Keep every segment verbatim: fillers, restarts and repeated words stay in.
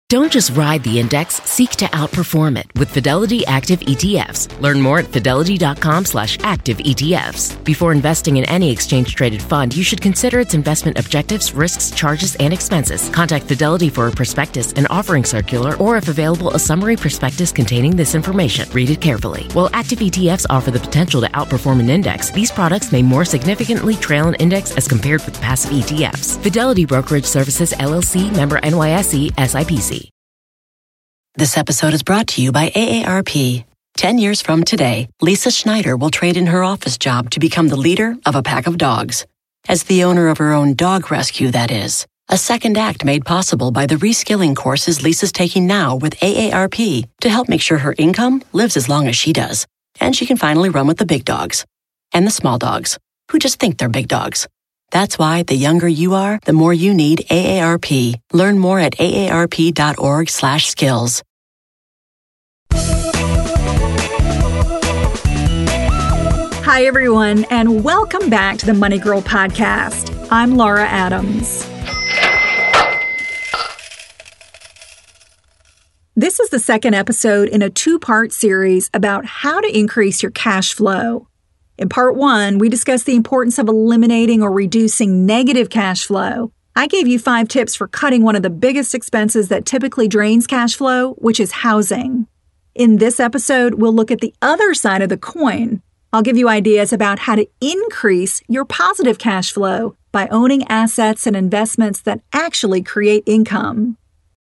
Don't just ride the index, seek to outperform it with Fidelity Active E T Fs. Learn more at fidelity.com slash active ETFs. Before investing in any exchange-traded fund, you should consider its investment objectives, risks, charges, and expenses. Contact Fidelity for a prospectus, an offering circular, or if available, a summary prospectus containing this information. Read it carefully. While active E T Fs offer the potential to outperform an index, these products may more significantly trail an index as compared with passive E T Fs. Fidelity Brokerage Services, L L C, member N Y S E, S I P C. This episode is brought to you by A A R P. Ten years from today, Lisa Schneider will trade in her office job to become the leader of a pack of dogs. As the owner of her own dog rescue, that is. A second act made possible by the reskilling courses Lisa's taking now with A A R P to help make sure her income lives as long as she does. And she can finally run with the big dogs. And the small dogs, who just think they're big dogs. That's why the younger you are, the more you need A A R P. Learn more at aarp.org slash skills. Hi, everyone, and welcome back to the Money Girl podcast. I'm Laura Adams. This is the second episode in a two-part series about how to increase your cash flow. In part one, we discussed the importance of eliminating or reducing negative cash flow. I gave you five tips for cutting one of the biggest expenses that typically drains cash flow, which is housing. In this episode, we'll look at the other side of the coin. I'll give you ideas about how to increase your positive cash flow by owning assets and investments that actually create income.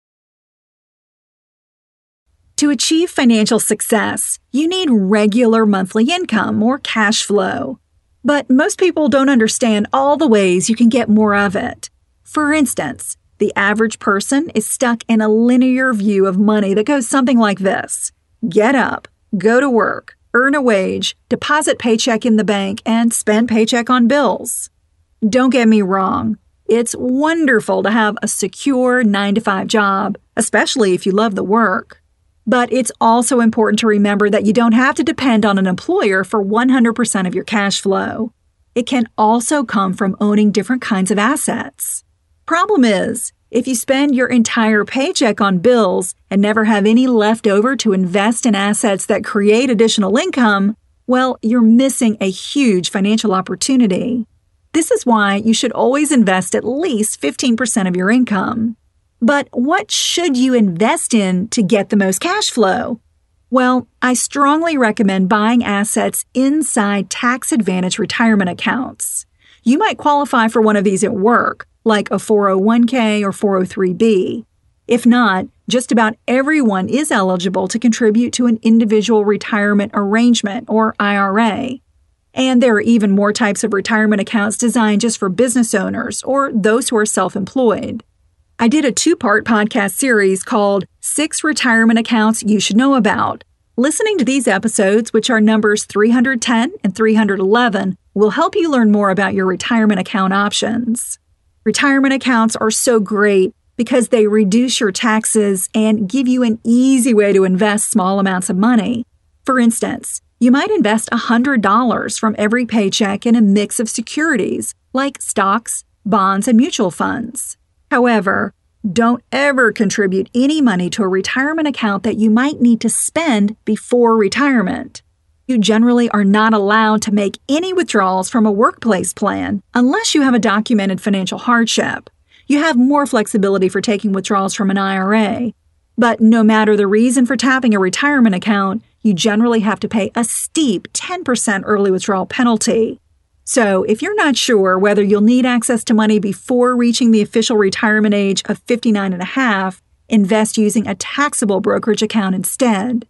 To achieve financial success, you need regular monthly income or cash flow. But most people don't understand all the ways you can get more of it. For instance, the average person is stuck in a linear view of money that goes something like this. Get up, go to work, earn a wage, deposit paycheck in the bank, and spend paycheck on bills. Don't get me wrong. It's wonderful to have a secure nine to five job, especially if you love the work. But it's also important to remember that you don't have to depend on an employer for one hundred percent of your cash flow. It can also come from owning different kinds of assets. Problem is, if you spend your entire paycheck on bills and never have any left over to invest in assets that create additional income, well, you're missing a huge financial opportunity. This is why you should always invest at least fifteen percent of your income. But what should you invest in to get the most cash flow? Well, I strongly recommend buying assets inside tax-advantaged retirement accounts. You might qualify for one of these at work, like a four oh one k or four oh three b. If not, just about everyone is eligible to contribute to an individual retirement arrangement, or I R A. And there are even more types of retirement accounts designed just for business owners or those who are self-employed. I did a two-part podcast series called Six Retirement Accounts You Should Know About. Listening to these episodes, which are numbers three hundred ten and three hundred eleven, will help you learn more about your retirement account options. Retirement accounts are so great because they reduce your taxes and give you an easy way to invest small amounts of money. For instance, you might invest one hundred dollars from every paycheck in a mix of securities like stocks, bonds, and mutual funds. However, don't ever contribute any money to a retirement account that you might need to spend before retirement. You generally are not allowed to make any withdrawals from a workplace plan unless you have a documented financial hardship. You have more flexibility for taking withdrawals from an I R A. But no matter the reason for tapping a retirement account, you generally have to pay a steep ten percent early withdrawal penalty. So if you're not sure whether you'll need access to money before reaching the official retirement age of fifty-nine and a half, invest using a taxable brokerage account instead.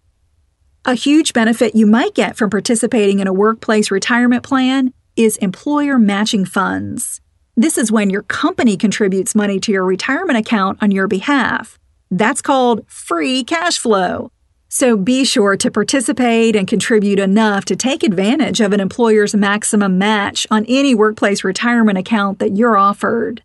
A huge benefit you might get from participating in a workplace retirement plan is employer matching funds. This is when your company contributes money to your retirement account on your behalf. That's called free cash flow. So be sure to participate and contribute enough to take advantage of an employer's maximum match on any workplace retirement account that you're offered.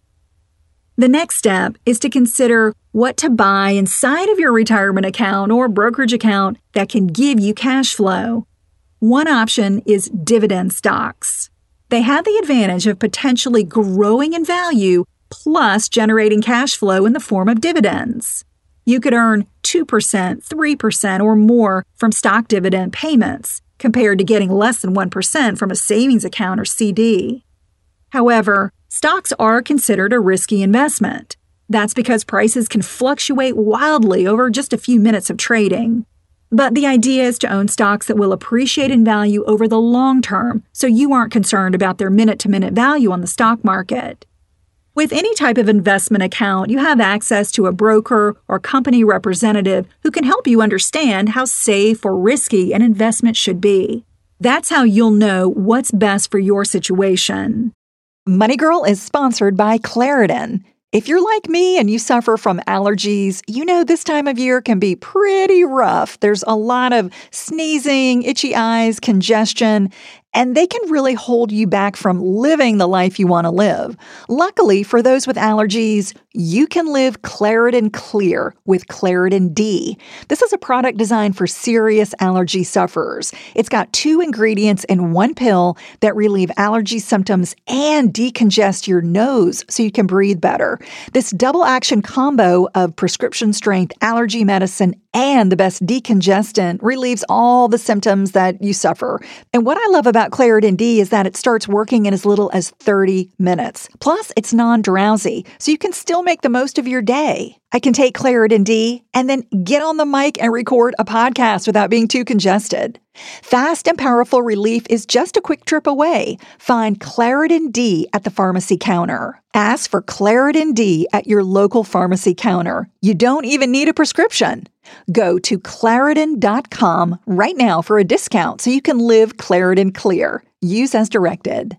The next step is to consider what to buy inside of your retirement account or brokerage account that can give you cash flow. One option is dividend stocks. They have the advantage of potentially growing in value plus generating cash flow in the form of dividends. You could earn two percent, three percent, or more from stock dividend payments, compared to getting less than one percent from a savings account or C D. However, stocks are considered a risky investment. That's because prices can fluctuate wildly over just a few minutes of trading. But the idea is to own stocks that will appreciate in value over the long term, so you aren't concerned about their minute-to-minute value on the stock market. With any type of investment account, you have access to a broker or company representative who can help you understand how safe or risky an investment should be. That's how you'll know what's best for your situation. Money Girl is sponsored by Claritin. If you're like me and you suffer from allergies, you know this time of year can be pretty rough. There's a lot of sneezing, itchy eyes, congestion, and they can really hold you back from living the life you want to live. Luckily, for those with allergies, you can live Claritin Clear with Claritin D. This is a product designed for serious allergy sufferers. It's got two ingredients in one pill that relieve allergy symptoms and decongest your nose so you can breathe better. This double-action combo of prescription-strength allergy medicine and the best decongestant relieves all the symptoms that you suffer. And what I love about Claritin D is that it starts working in as little as thirty minutes. Plus, it's non-drowsy, so you can still make the most of your day. I can take Claritin D and then get on the mic and record a podcast without being too congested. Fast and powerful relief is just a quick trip away. Find Claritin D at the pharmacy counter. Ask for Claritin D at your local pharmacy counter. You don't even need a prescription. Go to Claritin dot com right now for a discount so you can live Claritin Clear. Use as directed.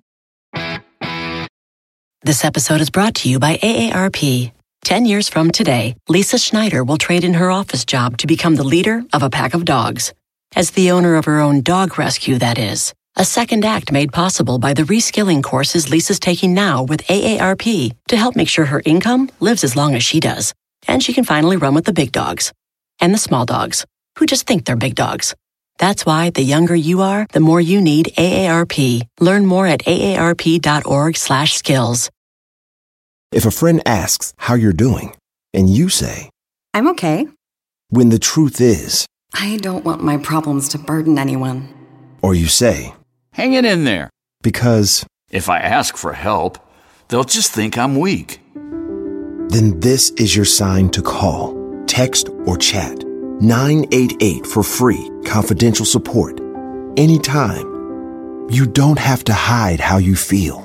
This episode is brought to you by A A R P. Ten years from today, Lisa Schneider will trade in her office job to become the leader of a pack of dogs. As the owner of her own dog rescue, that is. A second act made possible by the reskilling courses Lisa's taking now with A A R P to help make sure her income lives as long as she does. And she can finally run with the big dogs. And the small dogs, who just think they're big dogs. That's why the younger you are, the more you need A A R P. Learn more at A A R P dot org slash skills. If a friend asks how you're doing, and you say, I'm okay. When the truth is, I don't want my problems to burden anyone. Or you say, hang it in there. Because if I ask for help, they'll just think I'm weak. Then this is your sign to call, text, or chat nine eight eight for free, confidential support. Anytime. You don't have to hide how you feel.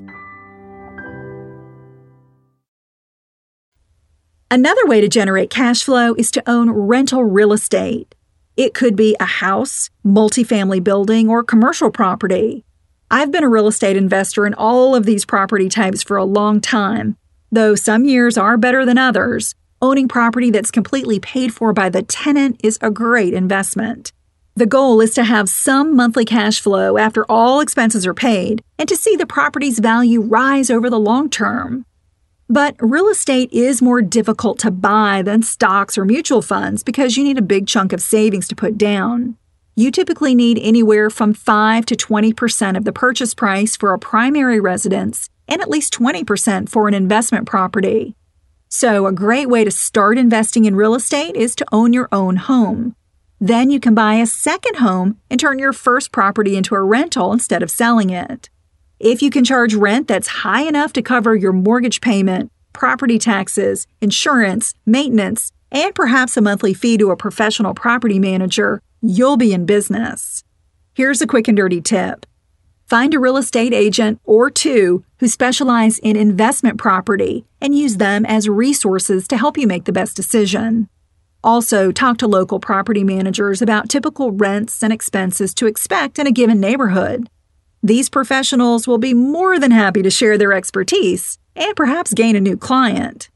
Another way to generate cash flow is to own rental real estate. It could be a house, multifamily building, or commercial property. I've been a real estate investor in all of these property types for a long time. Though some years are better than others, owning property that's completely paid for by the tenant is a great investment. The goal is to have some monthly cash flow after all expenses are paid and to see the property's value rise over the long term. But real estate is more difficult to buy than stocks or mutual funds because you need a big chunk of savings to put down. You typically need anywhere from five to twenty percent of the purchase price for a primary residence and at least twenty percent for an investment property. So a great way to start investing in real estate is to own your own home. Then you can buy a second home and turn your first property into a rental instead of selling it. If you can charge rent that's high enough to cover your mortgage payment, property taxes, insurance, maintenance, and perhaps a monthly fee to a professional property manager, you'll be in business. Here's a quick and dirty tip. Find a real estate agent or two who specialize in investment property and use them as resources to help you make the best decision. Also, talk to local property managers about typical rents and expenses to expect in a given neighborhood. These professionals will be more than happy to share their expertise and perhaps gain a new client.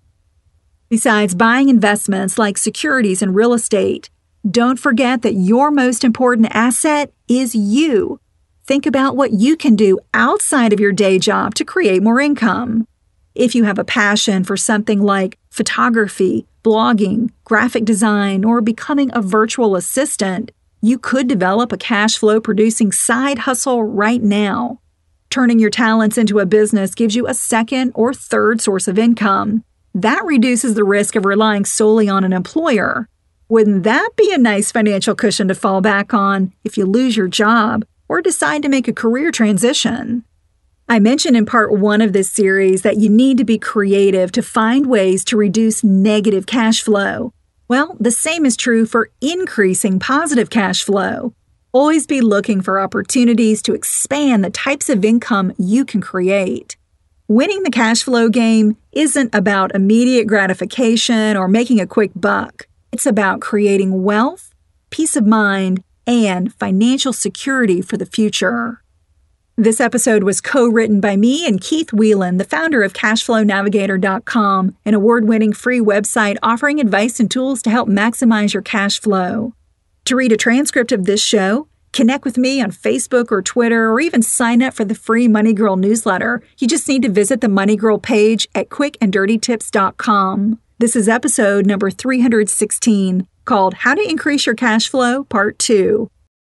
Besides buying investments like securities and real estate, don't forget that your most important asset is you. Think about what you can do outside of your day job to create more income. If you have a passion for something like photography, blogging, graphic design, or becoming a virtual assistant, you could develop a cash flow producing side hustle right now. Turning your talents into a business gives you a second or third source of income. That reduces the risk of relying solely on an employer. Wouldn't that be a nice financial cushion to fall back on if you lose your job or decide to make a career transition? I mentioned in part one of this series that you need to be creative to find ways to reduce negative cash flow. Well, the same is true for increasing positive cash flow. Always be looking for opportunities to expand the types of income you can create. Winning the cash flow game isn't about immediate gratification or making a quick buck. It's about creating wealth, peace of mind, and financial security for the future. This episode was co-written by me and Keith Whelan, the founder of Cash Flow Navigator dot com, an award-winning free website offering advice and tools to help maximize your cash flow. To read a transcript of this show, connect with me on Facebook or Twitter, or even sign up for the free Money Girl newsletter, you just need to visit the Money Girl page at quick and dirty tips dot com. This is episode number three hundred sixteen, called How to Increase Your Cash Flow, Part two.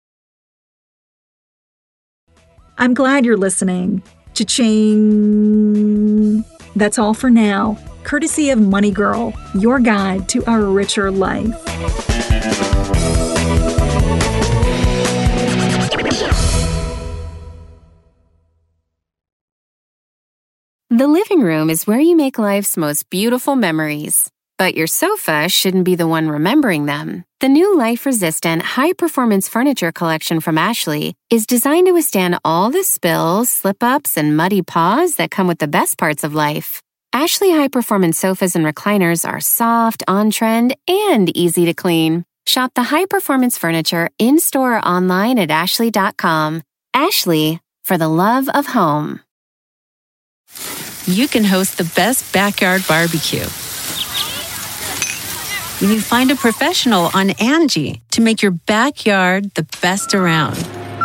I'm glad you're listening. Cha-ching! That's all for now, courtesy of Money Girl, your guide to a richer life. The living room is where you make life's most beautiful memories. But your sofa shouldn't be the one remembering them. The new life-resistant, high-performance furniture collection from Ashley is designed to withstand all the spills, slip-ups, and muddy paws that come with the best parts of life. Ashley high-performance sofas and recliners are soft, on-trend, and easy to clean. Shop the high-performance furniture in-store or online at ashley dot com. Ashley, for the love of home. You can host the best backyard barbecue when you find a professional on Angie to make your backyard the best around.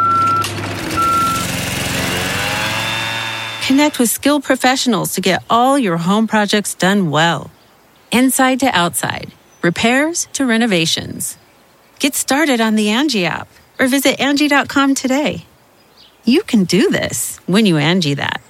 Connect with skilled professionals to get all your home projects done well. Inside to outside, repairs to renovations. Get started on the Angie app or visit Angie dot com today. You can do this when you Angie that.